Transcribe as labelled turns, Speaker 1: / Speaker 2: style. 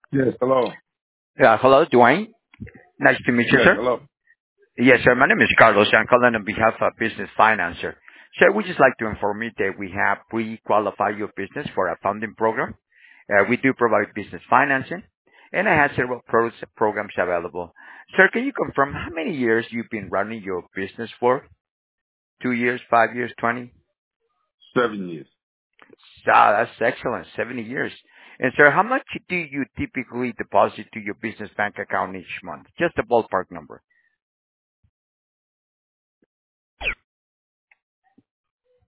Speaker 1: Yes, hello.
Speaker 2: Hello, Dwayne. Nice to meet you,
Speaker 1: Yes,
Speaker 2: sir.
Speaker 1: hello.
Speaker 2: Yes, sir. My name is Carlos. I'm calling on behalf of Business Financer. Sir, we just like to inform you that we have pre-qualified your business for a funding program. We do provide business financing, and I have several products and programs available. Sir, can you confirm how many years you've been running your business for? 2 years, 5 years, 20?
Speaker 1: 7 years.
Speaker 2: Ah, that's excellent. 70 years. And sir, how much do you typically deposit to your business bank account each month? Just a ballpark number.